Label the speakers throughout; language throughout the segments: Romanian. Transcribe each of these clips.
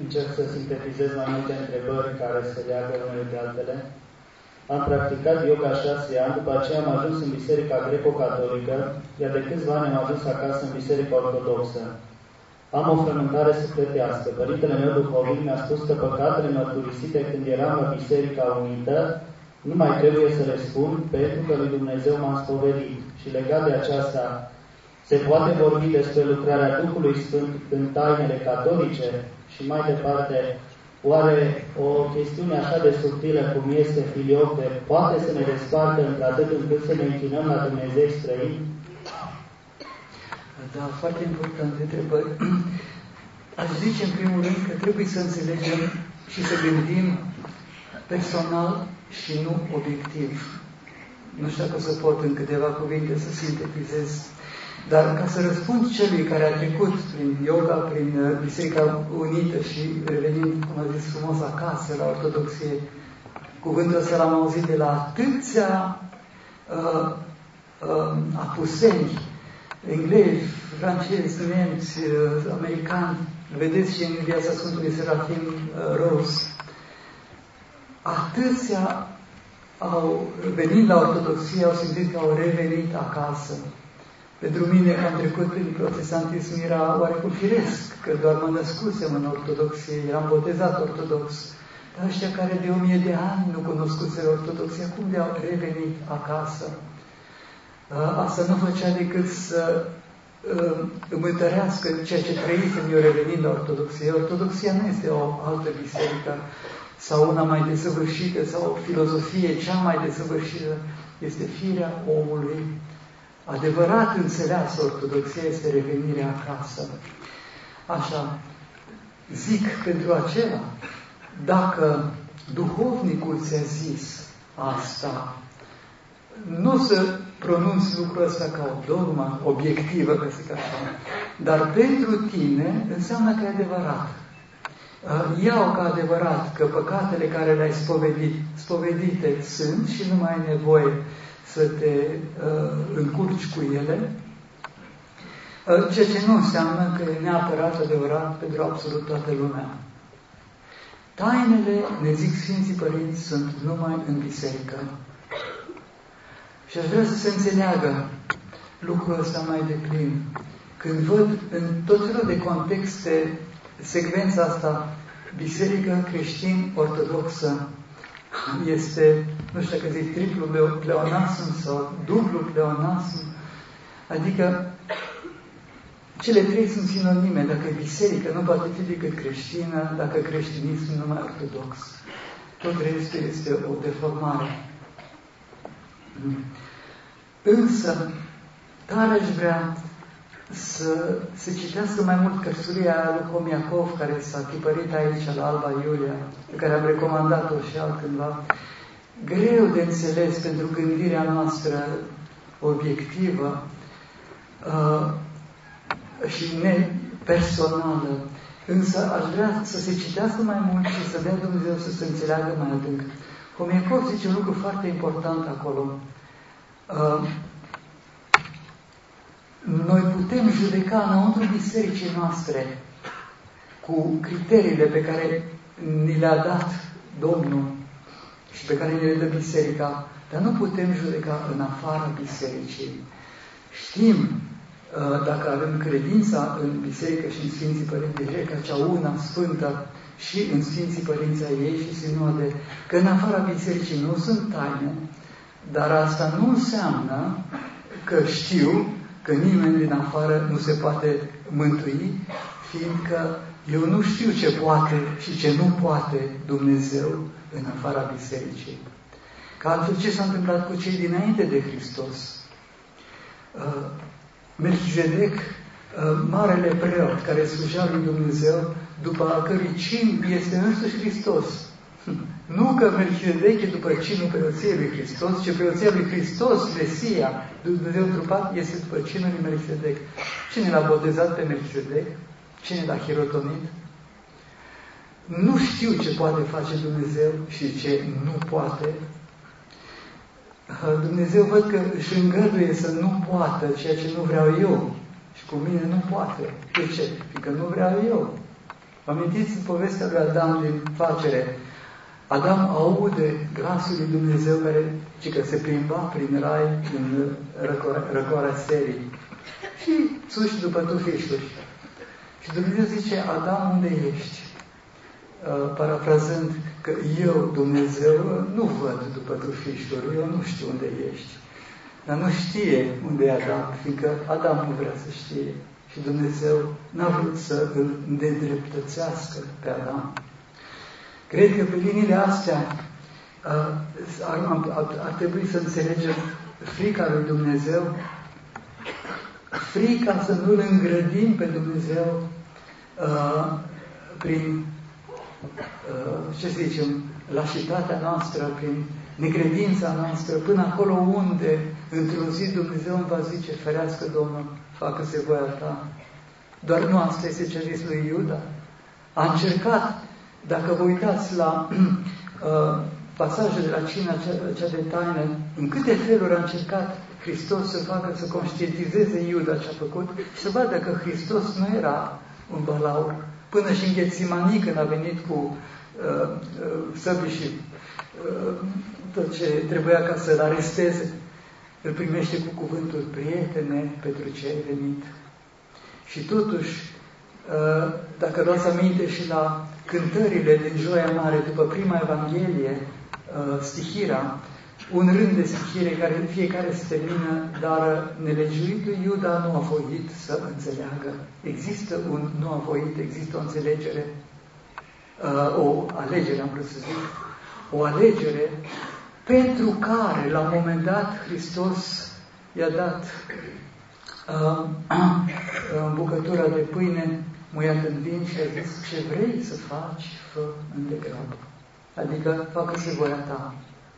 Speaker 1: Încerc să sintetizez mai multe întrebări care se leagă unele de altele. Am practicat yoga 6 ani, după aceea am ajuns în Biserica Greco-Catolică, iar de câțiva ani am ajuns acasă în Biserica Ortodoxă. Am o frământare sufletească. Părintele meu duhovnic mi-a spus că păcatele mărturisite când eram la Biserica Unită nu mai trebuie să le spun pentru că lui Dumnezeu m-am spovedit. Și legat de aceasta, se poate vorbi despre lucrarea Duhului Sfânt în tainele catolice? Și mai departe, oare o chestiune așa de subtilă cum este filioque poate să ne despartă într-atât încât să ne închinăm la Dumnezeu străini?
Speaker 2: Da, foarte importante întrebări. Aș zice în primul rând că trebuie să înțelegem și să gândim personal și nu obiectiv. Nu știu dacă o să pot în câteva cuvinte să sintetizez, dar ca să răspund celui care a trecut prin yoga, prin Biserica Unită și revenind, cum a zis frumos, acasă la Ortodoxie, cuvântul ăsta l-am auzit de la atâția apuseni, englezi, francezi, nemți, americani, vedeți și în viața Sfântului Serafim Rose. Atâția au venit la Ortodoxie, au simțit că au revenit acasă. Pentru mine, că am trecut prin protestantism, era oarecum firesc, că doar mă născusem în Ortodoxie, eram botezat ortodox. Dar ăștia care de 1000 de ani nu cunoscuseră Ortodoxia, cum de-au revenit acasă? Asta nu făcea decât să îmi întărească ceea ce trăisem eu revenind la Ortodoxie. Ortodoxia nu este o altă biserică sau una mai desăvârșită sau o filozofie cea mai desăvârșită. Este firea omului. Adevărat înțeleasă Ortodoxia este revenirea acasă. Așa, zic pentru acela, dacă duhovnicul ți-a zis asta, nu să pronunți lucrul ăsta ca o dogmă obiectivă, ca să zic așa, dar pentru tine înseamnă că e adevărat. Iau ca adevărat că păcatele care le-ai spovedite sunt și nu mai ai nevoie să te încurci cu ele, ceea ce nu înseamnă că e neapărat adevărat pentru absolut toată lumea. Tainele, ne zic Sfinții Părinți, sunt numai în biserică. Și aș vrea să se înțeleagă lucrul ăsta mai deplin. Când văd în tot felul de contexte secvența asta, biserică creștin-ortodoxă, este, nu știu dacă zic triplu pleonasm sau dublu pleonasm, adică cele trei sunt sinonime. Dacă e biserică, nu poate fi decât creștină, dacă creștinism, numai ortodox. Tot restul este o deformare. Însă, tare aș vrea să se citească mai mult cărțuria lui Comiacov, care s-a tipărit aici la Alba Iulia, pe care am recomandat-o și altcândva. Greu de înțeles pentru gândirea noastră obiectivă și nepersonală. Însă aș vrea să se citească mai mult și să dea Dumnezeu să se înțeleagă mai adânc. Comiacov zice un lucru foarte important acolo. Noi putem judeca înăuntru bisericii noastre cu criteriile pe care ni le-a dat Domnul și pe care ni le dă biserica, dar nu putem judeca în afara bisericii. Știm, dacă avem credința în biserică și în Sfinții Părinți de ca cea una sfântă și în Sfinții Părinți ai ei și sinode, că în afara bisericii nu sunt taine, dar asta nu înseamnă că știu că nimeni din afară nu se poate mântui, fiindcă eu nu știu ce poate și ce nu poate Dumnezeu în afara bisericii. Că altfel ce s-a întâmplat cu cei dinainte de Hristos? Melchizedec, marele preot care slujea lui Dumnezeu, după a cărui cin este însuși Hristos. Nu că Melchizedec e după cinul preoției lui Hristos, ci preoția lui Hristos, Mesia, Dumnezeu întrupat, este după cinul lui Melchizedec. Cine l-a botezat pe Melchizedec? Cine l-a hirotonit? Nu știu ce poate face Dumnezeu și ce nu poate. Dumnezeu văd că își îngăduie să nu poată ceea ce nu vreau eu. Și cu mine nu poate. De ce? Fiindcă nu vreau eu. Vă amintiți povestea lui Adam din Facere? Adam aude glasul lui Dumnezeu care se plimba prin rai în răcoarea serii și țuși după tufișuri. Și Dumnezeu zice, Adam, unde ești? Parafrazând că eu, Dumnezeu, nu văd după tufișuri, eu nu știu unde ești. Dar nu știe unde e Adam, fiindcă Adam nu vrea să știe. Și Dumnezeu n-a vrut să îl nedreptățească pe Adam. Cred că pe liniile astea ar trebui să înțelegem frica lui Dumnezeu, frica să nu-L îngrădim pe Dumnezeu prin, ce să zicem, lașitatea noastră, prin necredința noastră, până acolo unde, într-o zi, Dumnezeu îmi va zice, ferească Domnul, facă-se voia ta. Doar nu asta este ce a zis lui Iuda. A încercat, dacă vă uitați la pasajul de la cina cea de taină, în câte feluri a încercat Hristos să facă, să conștientizeze Iuda ce a făcut și să vadă că Hristos nu era un balaur. Până și în Ghetsimani, când a venit cu săbii și tot ce trebuia ca să-l aresteze, îl primește cu cuvântul, prietene, pentru ce ai venit. Și totuși, dacă luați aminte și la cântările din Joia Mare, după prima Evanghelie, stihira, un rând de stihire care în fiecare se termină, dar nelegiuitul Iuda nu a voit să înțeleagă. Există un nu a voit, există o înțelegere, o alegere, am vrut să zic, o alegere pentru care, la un moment dat, Hristos i-a dat în bucătura de pâine, muiat în vin și a zis, ce vrei să faci, fă îndegrabă. Adică, facă-se voia ta.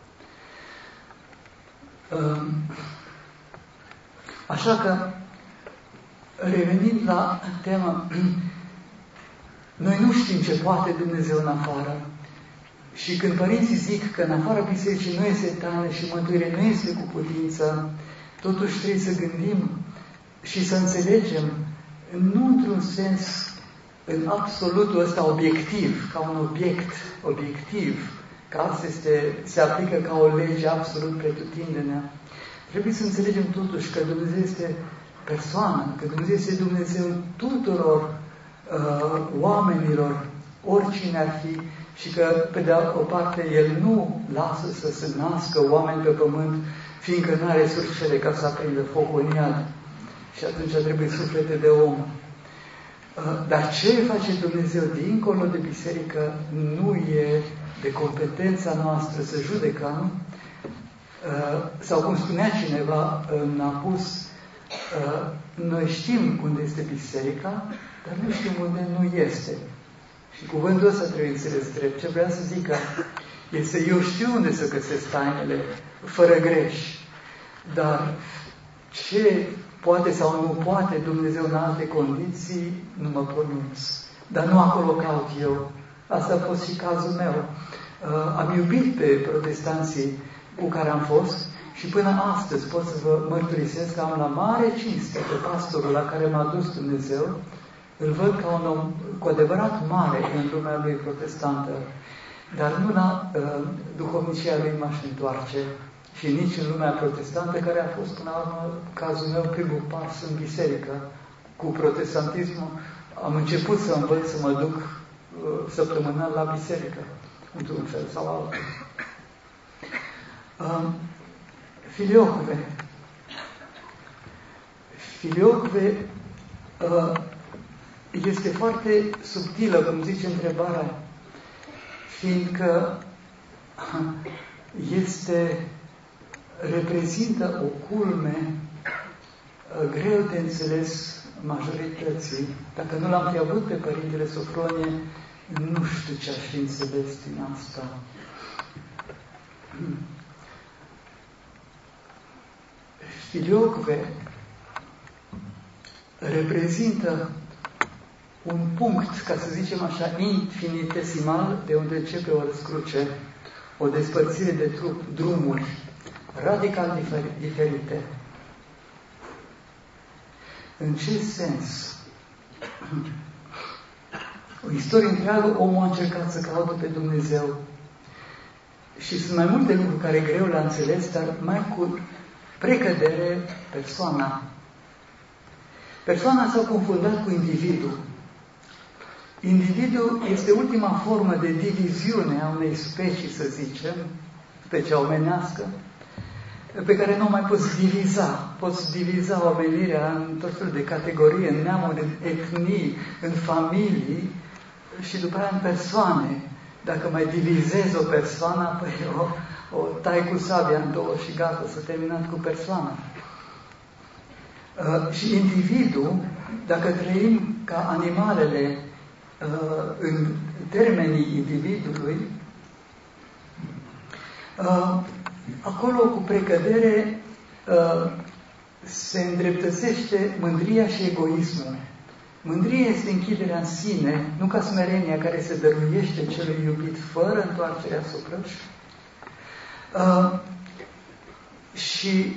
Speaker 2: Așa că, revenind la tema, noi nu știm ce poate Dumnezeu în afară. Și când părinții zic că în afara bisericii nu este taină și mântuire nu este cu putință, totuși trebuie să gândim și să înțelegem, nu într-un sens, în absolutul ăsta obiectiv, ca un obiect obiectiv, că asta se aplică ca o lege absolut pretutindenea. Trebuie să înțelegem totuși că Dumnezeu este persoană, că Dumnezeu este Dumnezeu tuturor oamenilor, oricine ar fi, și că, pe de o parte, El nu lasă să se nască oameni pe pământ, fiindcă nu are surcele ca să aprindă focul în iad. Și atunci trebuie suflete de om. Dar ce face Dumnezeu dincolo de biserică nu e de competența noastră să judecăm, sau cum spunea cineva în Apus, noi știm unde este biserica, dar nu știm unde nu este. Și cuvântul ăsta trebuie înțeles drept. Ce vreau să zic este, eu știu unde să găsesc tainele, fără greș, dar ce poate sau nu poate Dumnezeu în alte condiții, nu mă pronunț. Dar nu acolo caut eu. Asta a fost și cazul meu. Am iubit pe protestanții cu care am fost și până astăzi pot să vă mărturisesc că am la mare cinste pe pastorul la care m-a dus Dumnezeu. Îl văd ca un om cu adevărat mare în lumea lui protestantă, dar nu la duhovnicia lui m-aș întoarce și nici în lumea protestantă, care a fost până la urmă, cazul meu, primul pas în biserică. Cu protestantismul am început să învăț să mă duc săptămânal la biserică, într-un fel sau altul. Filioque este foarte subtilă, cum zice întrebarea, fiindcă reprezintă o culme greu de înțeles majorității. Dacă nu l-am fi avut pe Părintele Sofronie, nu știu ce aș fi înțeles din asta. Filioque reprezintă un punct, ca să zicem așa, infinitesimal, de unde începe o răscruce, o despărțire de drumuri radical diferite. În ce sens? O istorie întreagă, omul a încercat să caute pe Dumnezeu. Și sunt mai multe lucruri care e greu la înțeles, dar mai cu precădere persoana. Persoana s-a confundat cu individul. Individul este ultima formă de diviziune a unei specii, să zicem, specia omenească, pe care nu o mai poți diviza. Poți diviza omenirea în tot felul de categorii, în neamuri, în etnii, în familii și după aia în persoane. Dacă mai divizezi o persoană, păi o tai cu sabia în două și gata, s-a terminat cu persoana. Și individul, dacă trăim ca animalele în termenii individului, acolo cu precădere se îndreptățește mândria și egoismul. Mândria este închiderea în sine, nu ca smerenia care se dăruiește celui iubit fără întoarcerea asupra. Și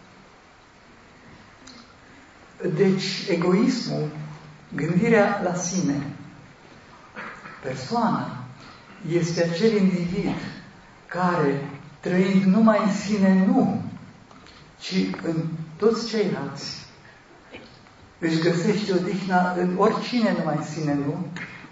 Speaker 2: deci egoismul, gândirea la sine. Persoana este acel individ care, trăind numai în sine, nu, ci în toți ceilalți, își găsește odihna în oricine numai în sine, nu,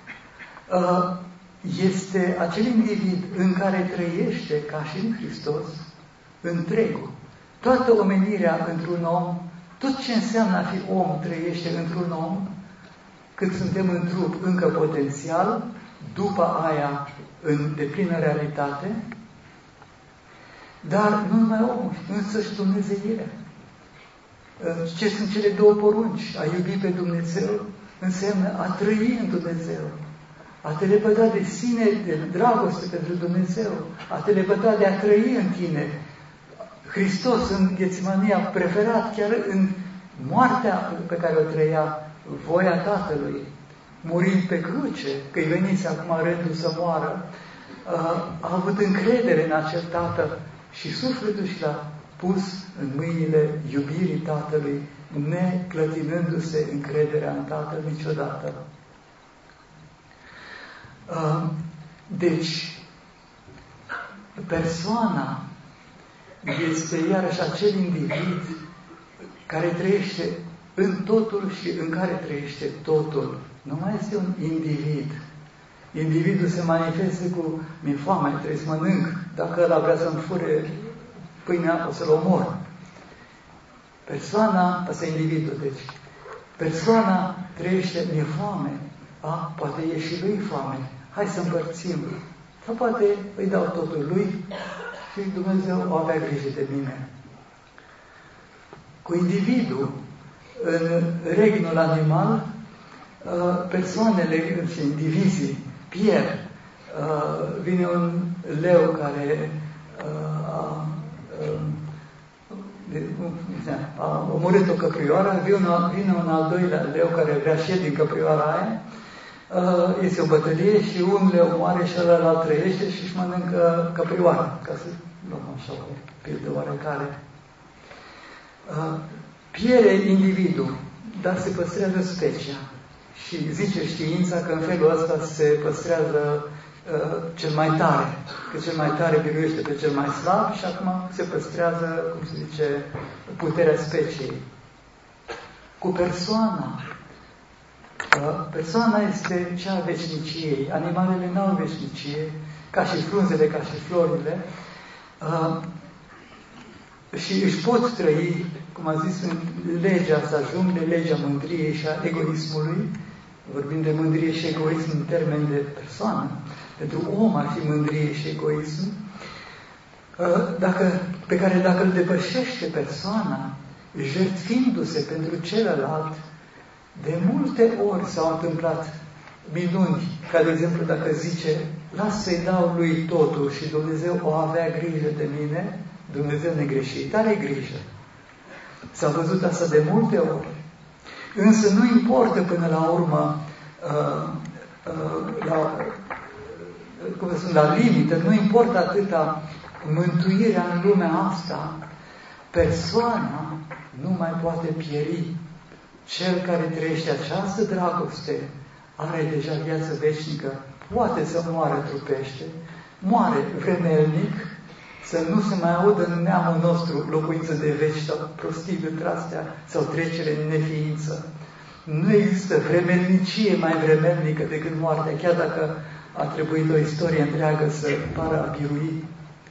Speaker 2: este acel individ în care trăiește, ca și în Hristos, întregul. Toată omenirea într-un om, tot ce înseamnă a fi om, trăiește într-un om, cât suntem în trup încă potențial, după aia în deplină realitate, dar nu numai omul, însăși Dumnezeirea. Ce sunt cele două porunci? A iubi pe Dumnezeu înseamnă a trăi în Dumnezeu, a te lepăda de sine, de dragoste pentru Dumnezeu, a te lepăda de a trăi în tine. Hristos în Ghețimania a preferat chiar în moartea pe care o trăia, voia Tatălui, murind pe cruce, că-i venise acum rândul să moară, a avut încredere în acel Tată și sufletul și l-a pus în mâinile iubirii Tatălui, neclătinându-se încrederea în Tatăl niciodată. Deci, persoana este iarăși acel individ care trăiește în totul și în care trăiește totul. Nu mai este un individ. Individul se manifestă cu mi-e foame, trebuie să mănânc. Dacă ăla vrea să-mi fure pâinea, o să-l omor. Persoana, ăsta e individul, deci. Persoana trăiește, mi-e foame. Poate e și lui foame. Hai să împărțim. Sau poate îi dau totul lui și Dumnezeu o avea grijă de mine. Cu individul, în regnul animal, persoanele și indivizii pierd. Vine un leu care a omorât o căprioară, vine un al doilea leu care vrea și el din căprioara aia, este o bătălie și un leu moare și ăla trăiește și își mănâncă căprioara, ca să luăm așa o pildă oarecare. Pierde individul, dar se păstrează specia. Și zice știința că în felul ăsta se păstrează cel mai tare, că cel mai tare biruiește pe cel mai slab și acum se păstrează, cum se zice, puterea speciei. Cu persoana. Persoana este cea a veșniciei. Animalele n-au veșnicie, ca și frunzele, ca și florile, și își pot trăi, cum a zis, în legea asta jungle, legea mândriei și a egoismului. Vorbim de mândrie și egoism în termen de persoană. Pentru om ar fi mândrie și egoism, pe care dacă îl depășește persoana, jertfindu-se pentru celălalt, de multe ori s-au întâmplat minuni, ca de exemplu dacă zice, las să-i dau lui totul și Dumnezeu o avea grijă de mine, Dumnezeu negreșit, are grijă. S-a văzut asta de multe ori. Însă nu importă până la urmă, la limită, nu importă atâta mântuirea în lumea asta, persoana nu mai poate pieri. Cel care trăiește această dragoste are deja viață veșnică, poate să moară trupește, moare vremelnic, să nu se mai audă în neamul nostru locuință de veci sau prostii între-astea sau trecere în neființă. Nu există vremelnicie mai vremelnică decât moartea, chiar dacă a trebuit o istorie întreagă să pară a birui.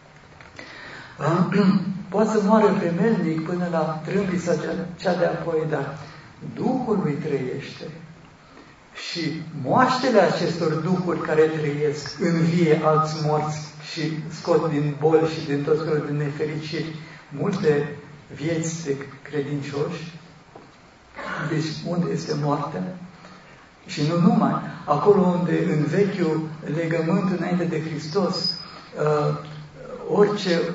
Speaker 2: Poate să moară vremelnic până la trâmbița cea de apoi, dar Duhul lui trăiește. Și moaștele acestor duhuri care trăiesc învie alți morți și scot din boli și din tot felul de nefericiri multe vieți de credincioși. Deci unde este moartea? Și nu numai. Acolo unde în vechiul legământ înainte de Hristos orice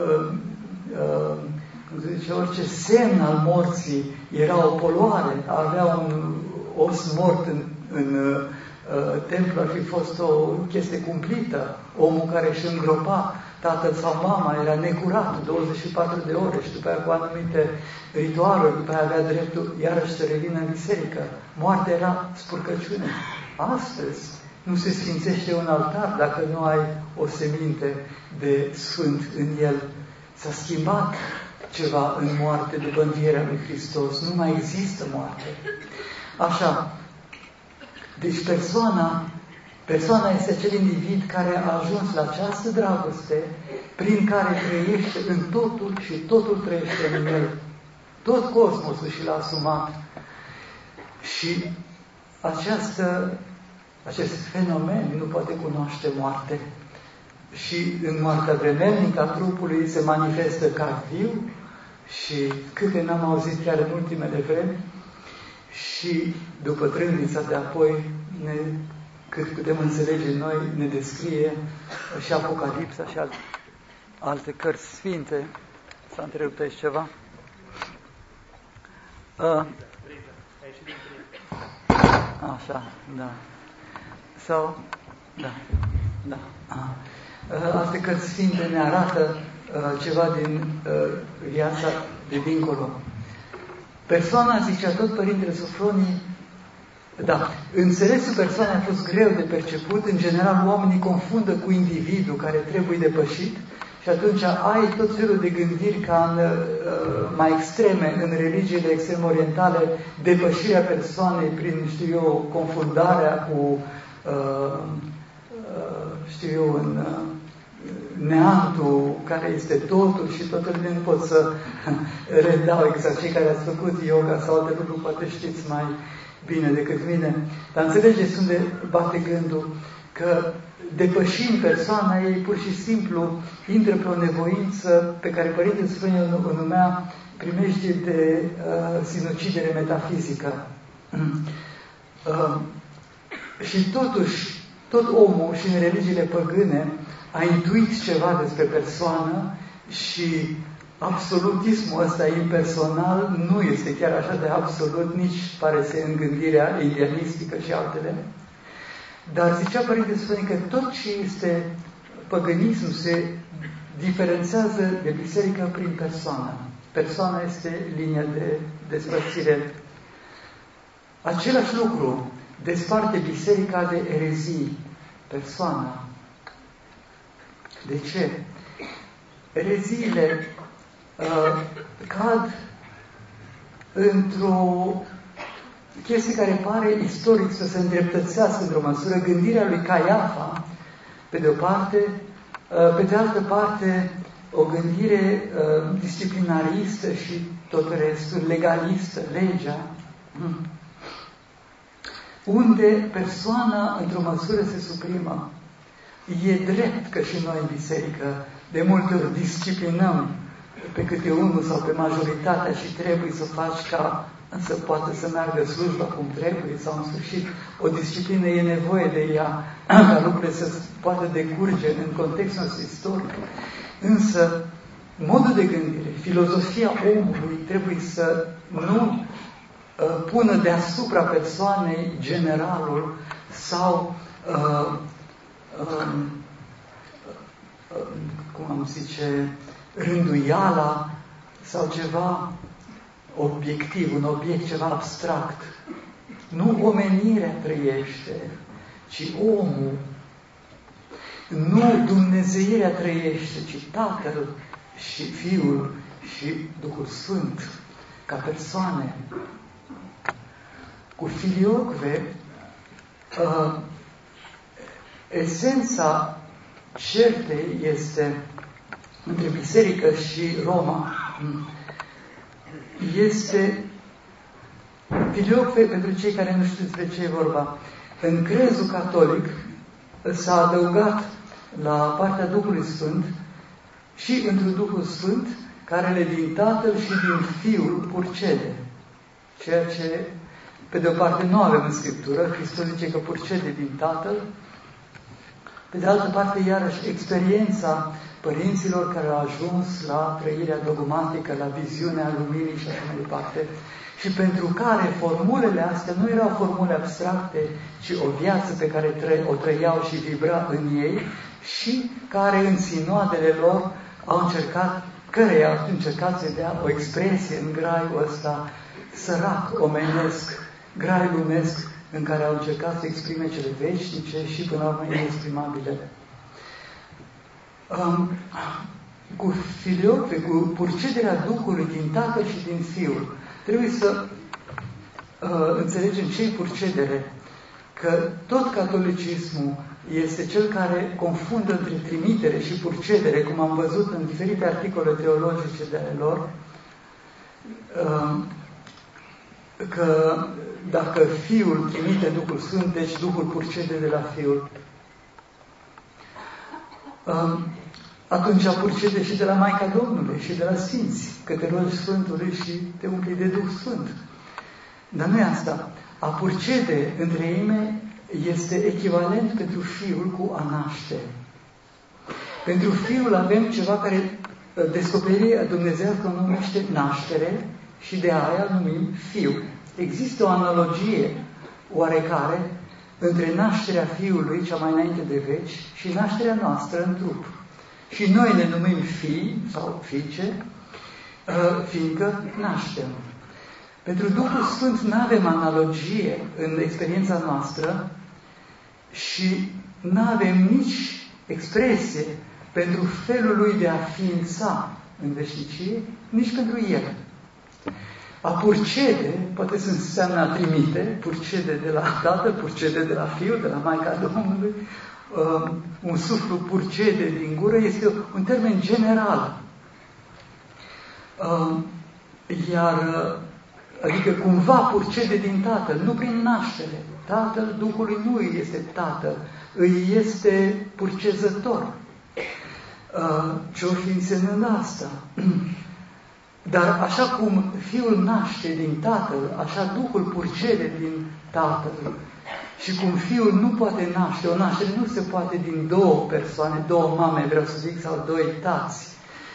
Speaker 2: semn al morții era o poluare, avea un os mort în templu, ar fi fost o chestie cumplită. Omul care își îngropa tatăl sau mama era necurat 24 de ore și după aia cu anumite ritualuri, după aia avea dreptul iarăși să revină în biserică. Moartea era spurcăciune. Astăzi nu se sfințește un altar dacă nu ai o seminte de sfânt în el. S-a schimbat ceva în moarte după învierea lui Hristos. Nu mai există moarte. Așa. Deci persoana este acel individ care a ajuns la această dragoste prin care trăiește în totul și totul trăiește în el. Tot cosmosul și l-a asumat. Și acest fenomen nu poate cunoaște moarte. Și în moartea vremelnică a trupului se manifestă ca viu și câte n-am auzit chiar în ultimele vremi și după trâmbița de apoi, cât putem înțelege noi, ne descrie și Apocalipsa și alte cărți sfinte. S-a întrerupt aici ceva? Așa, da. Sau, da. Alte cărți sfinte ne arată ceva din viața de dincolo. Persoana, zicea tot Părintele Sofronii, înțelesul persoanei a fost greu de perceput. În general, oamenii confundă cu individul care trebuie depășit și atunci ai tot felul de gândiri ca mai extreme în religiile extrem-orientale, depășirea persoanei prin, confundarea cu, în neantul care este totul și totul nu pot să redau exact. Cei care ați făcut yoga sau alte lucruri poate știți mai bine decât mine, dar înțelegeți unde bate gândul, că depășind persoana ei, pur și simplu intră pe o nevoință pe care Părintele Sfânt o numea primejdie de sinucidere metafizică. Și totuși, tot omul și în religiile păgâne a intuit ceva despre persoană și absolutismul ăsta impersonal nu este chiar așa de absolut, nici pare să în gândirea idealistică și altele. Dar zicea Părintele Sfânt că tot ce este păgânism se diferențiază de biserică prin persoană. Persoana este linia de despărțire. Același lucru desparte biserica de erezii, persoana. De ce? Ereziile cad într-o chestie care pare istoric să se îndreptățească într-o măsură, gândirea lui Caiafa, pe de o parte, pe de altă parte, o gândire disciplinaristă și tot restul, legalistă, legea, unde persoana, într-o măsură, se suprimă. E drept că și noi în biserică de multe ori disciplinăm pe câte unul sau pe majoritatea și trebuie să faci ca să poată să meargă slujba cum trebuie sau în sfârșit o disciplină e nevoie de ea ca lucrurile să poată decurge în contextul istoric. Însă modul de gândire, filozofia omului trebuie să nu pună deasupra persoanei generalul sau cum am zice, rânduiala sau ceva obiectiv, un obiect, ceva abstract. Nu omenirea trăiește, ci omul. Nu dumnezeirea trăiește, ci Tatăl și Fiul și Duhul Sfânt, ca persoane. Cu Filioque, esența certei este între biserică și Roma. Este Filioque, pentru cei care nu știu despre ce e vorba, în crezul catolic s-a adăugat la partea Duhului Sfânt și într-un Duhul Sfânt care din Tatăl și din Fiul purcede. Ceea ce, pe de o parte, nu avem în Scriptură. Hristos zice că purcede din Tatăl. Pe de altă parte, iarăși, experiența părinților care au ajuns la trăirea dogmatică, la viziunea luminii și așa mai departe, și pentru care formulele astea nu erau formule abstracte, ci o viață pe care o trăiau și vibra în ei, și care în sinoadele lor au încercat să dea o expresie în graiul ăsta sărac, omenesc, grai lumesc, în care au încercat să exprime cele veșnice și până la urmă inexprimabile. Cu Filioque, cu purcederea Duhului din Tatăl și din Fiul, trebuie să înțelegem ce-i purcedere. Că tot catolicismul este cel care confundă între trimitere și purcedere, cum am văzut în diferite articole teologice de ale lor, că dacă Fiul trimite Duhul Sfânt, deci Duhul purcede de la Fiul. Atunci purcede și de la Maica Domnului și de la Sfinți, că te rogi Sfântului și te umpli de Duh Sfânt. Dar nu e asta. A purcede în treime este echivalent pentru Fiul cu a naște. Pentru Fiul avem ceva care descoperirea dumnezeiască o numește naștere și de aia numim Fiu. Există o analogie oarecare între nașterea Fiului, cea mai înainte de veci, și nașterea noastră în trup. Și noi ne numim fii sau fiice, fiindcă naștem. Pentru Duhul Sfânt nu avem analogie în experiența noastră și nu avem nici expresie pentru felul lui de a ființa în veșnicie, nici pentru El. A purcede, poate să înseamnă a trimite, purcede de la Tatăl, purcede de la Fiul, de la Maica Domnului, un suflu purcede din gură, este un termen general. Adică cumva purcede din Tatăl, nu prin naștere. Tatăl Duhului nu îi este Tatăl, îi este purcezător. Ce-o fi însemnând asta? Dar așa cum Fiul naște din Tatăl, așa Duhul purcede din Tatăl. Și cum Fiul nu poate naște, o naștere nu se poate din două persoane, două mame, vreau să zic, sau doi tați.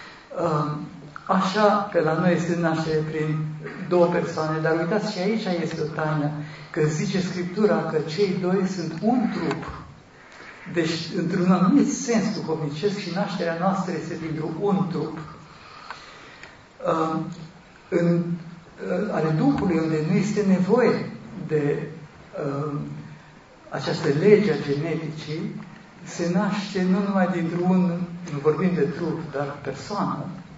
Speaker 2: Așa că la noi este naștere prin două persoane, dar uitați, și aici este o taină, că zice Scriptura că cei doi sunt un trup. Deci, într-un anumit sens duhovnicesc, și nașterea noastră este dintr-un trup. Ale Duhului, unde nu este nevoie de această lege a geneticii, se naște nu numai dintr-un, nu vorbim de trup, dar persoană.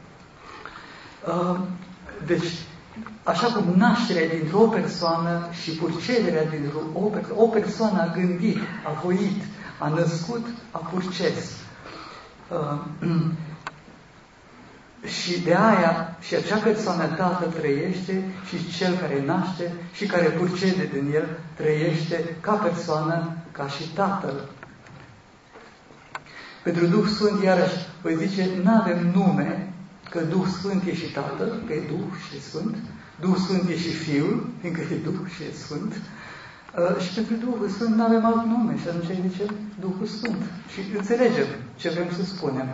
Speaker 2: Deci, așa cum nașterea dintr-o persoană și purcederea dintr-o o persoană a gândit, a voit, a născut, a purces. Și de aia și acea persoană Tatăl trăiește și cel care naște și care purcede din el trăiește ca persoană, ca și Tatăl. Pentru Duh Sfânt, iarăși, voi zice, nu avem nume, că Duh Sfânt e și Tatăl, că e Duh și e Sfânt, Duh Sfânt e și Fiul, fiindcă e Duh și e Sfânt, și pentru Duhul Sfânt nu avem alt nume, și atunci îi zicem Duhul Sfânt. Și înțelegem ce vrem să spunem.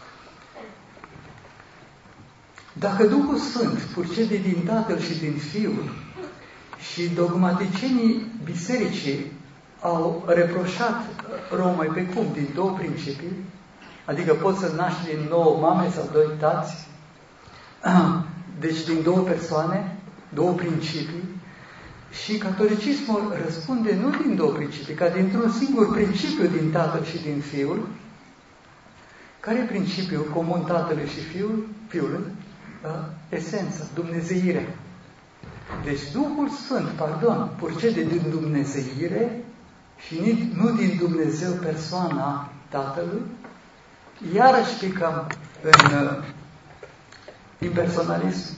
Speaker 2: Dacă Duhul Sfânt purcede din Tatăl și din Fiul și dogmaticienii bisericii au reproșat Romei pe cum? Din două principii, adică poți să naști din 9 mame sau 2 tați, deci din două persoane, două principii, Și catolicismul răspunde nu din două principii, ca dintr-un singur principiu din Tatăl și din Fiul. Care e principiul comun Tatălui și Fiului? Esența, dumnezeirea. Deci Duhul Sfânt, purcede din dumnezeire și nu din Dumnezeu persoana Tatălui. Iarăși picăm în impersonalism.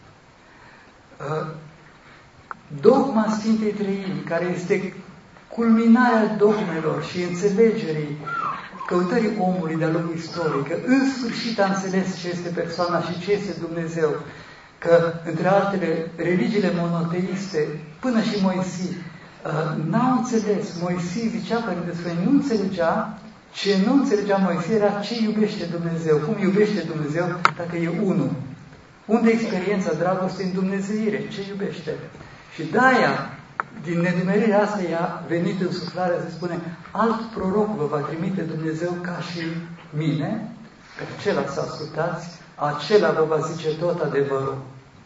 Speaker 2: Dogma Sfintei Treimi, care este culminarea dogmelor și înțelegerii căutării omului de-a lungul istoriei, că în sfârșit a înțeles ce este persoana și ce este Dumnezeu, că, între altele, religiile monoteiste, până și Moisie, n-au înțeles. Moisie, zicea Părinte Sfânt, nu înțelegea. Ce nu înțelegea Moisie era ce iubește Dumnezeu, cum iubește Dumnezeu dacă e unul. Unde experiența dragostei în dumnezeire, ce iubește. Și de-aia, din nedumerirea asta, i-a venit în suflare, se spune, alt proroc vă va trimite Dumnezeu ca și mine, pe acela să ascultați, acela vă va zice tot adevărul.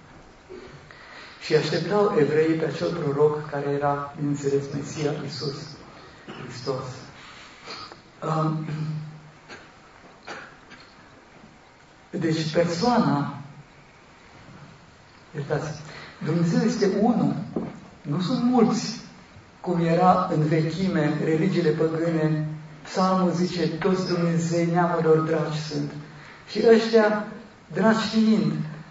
Speaker 2: Și așteptau evreii pe acel proroc care era, bineînțeles, Mesia, Iisus Hristos. Deci persoana, iertați, Dumnezeu este unul, nu sunt mulți, cum era în vechime religiile păgâne. Psalmul zice, toți Dumnezei neamurilor dragi sunt. Și ăștia, dragi fiind,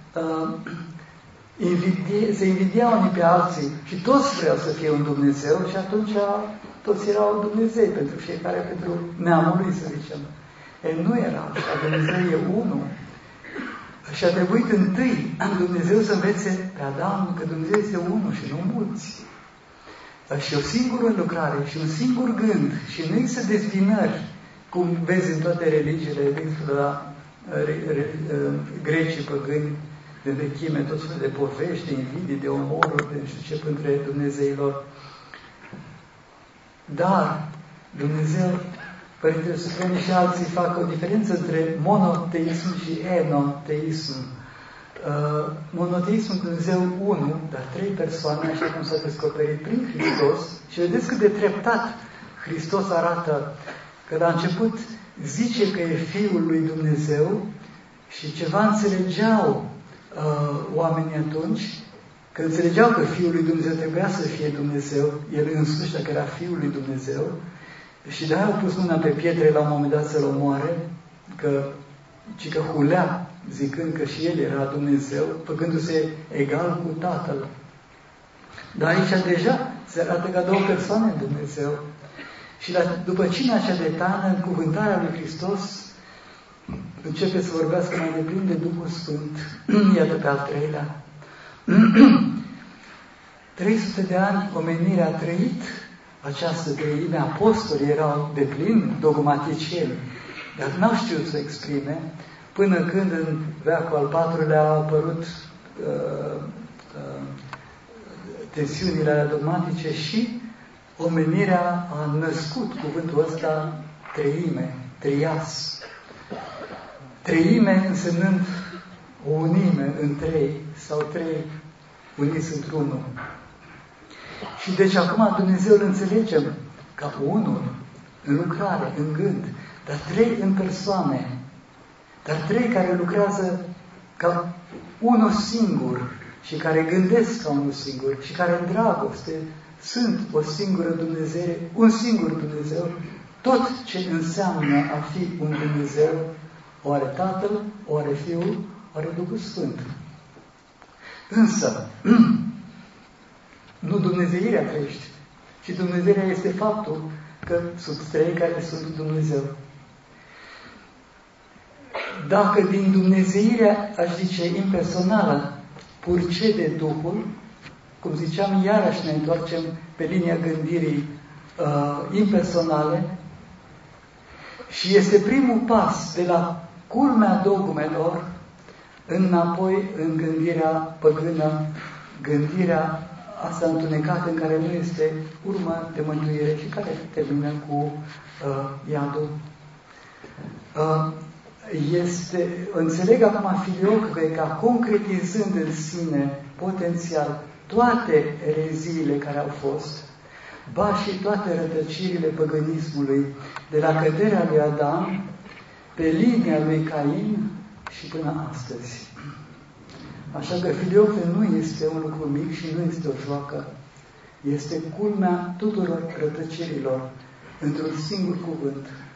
Speaker 2: se invidiau unii pe alții și toți vreau să fie un Dumnezeu și atunci toți erau Dumnezei pentru fiecare, pentru neamul lui, să zicem. Nu era așa, Dumnezeu e unul. Și a trebuit întâi Dumnezeu să învețe pe Adam că Dumnezeu este unul și nu mulți. Și o singură lucrare și un singur gând și nu există dezbinări, cum vezi în toate religiile, de exemplu la grecii păgâni de vechime, tot felul de povești, de invidii, de omoruri, de nu știu ce, între Dumnezeilor. Dar Dumnezeu, Părintele Supreme și alții fac o diferență între monoteism și enoteism. Monoteismul Dumnezeu unul, dar trei persoane, așa cum s-a descoperit prin Hristos. Și vedeți cât de treptat Hristos arată că la început zice că e Fiul lui Dumnezeu și ceva înțelegeau oamenii atunci, că înțelegeau că Fiul lui Dumnezeu trebuia să fie Dumnezeu, El însuși, dacă era Fiul lui Dumnezeu, și de-aia au pus mâna pe pietre la un moment dat să-L omoare, că hulea, zicând că și El era Dumnezeu, făcându-se egal cu Tatăl. Dar aici deja se arată ca două persoane în Dumnezeu. Și după cina cea de taină, în cuvântarea lui Hristos, începe să vorbească mai deplin de Duhul Sfânt. Iată pe al treilea. 300 de ani omenirea a trăit această treime, apostolii erau deplini dogmaticieni, dar n-au știut să exprime, până când în veacul al patrulea a apărut tensiunile alea dogmatice și omenirea a născut cuvântul ăsta treime, trias. Treime însemnând o unime în trei, sau trei uniți într-unul. Și deci acum Dumnezeu îl înțelegem ca unul, în lucrare, în gând, dar trei în persoane, dar trei care lucrează ca unul singur și care gândesc ca unul singur și care în dragoste sunt o singură Dumnezeu, un singur Dumnezeu, tot ce înseamnă a fi un Dumnezeu, o are Tatăl, o are Fiul, o are Duhul Sfânt. Însă, nu dumnezeirea crește, ci dumnezeirea este faptul că sunt trei care sunt Dumnezeu. Dacă din dumnezeirea, aș zice, impersonală, purcede Duhul, cum ziceam, iarăși ne întoarcem pe linia gândirii impersonale și este primul pas de la culmea dogmelor înapoi în gândirea păgână, gândirea asta întunecată în care nu este urmă de mântuire și care termină cu iadul. Înțeleg acum filioc că ca concretizând în sine potențial toate ereziile care au fost, ba și toate rătăcirile păgânismului, de la căderea lui Adam, pe linia lui Cain și până astăzi. Așa că Filiofe nu este un lucru mic și nu este o joacă. Este culmea tuturor rătăcirilor, într-un singur cuvânt,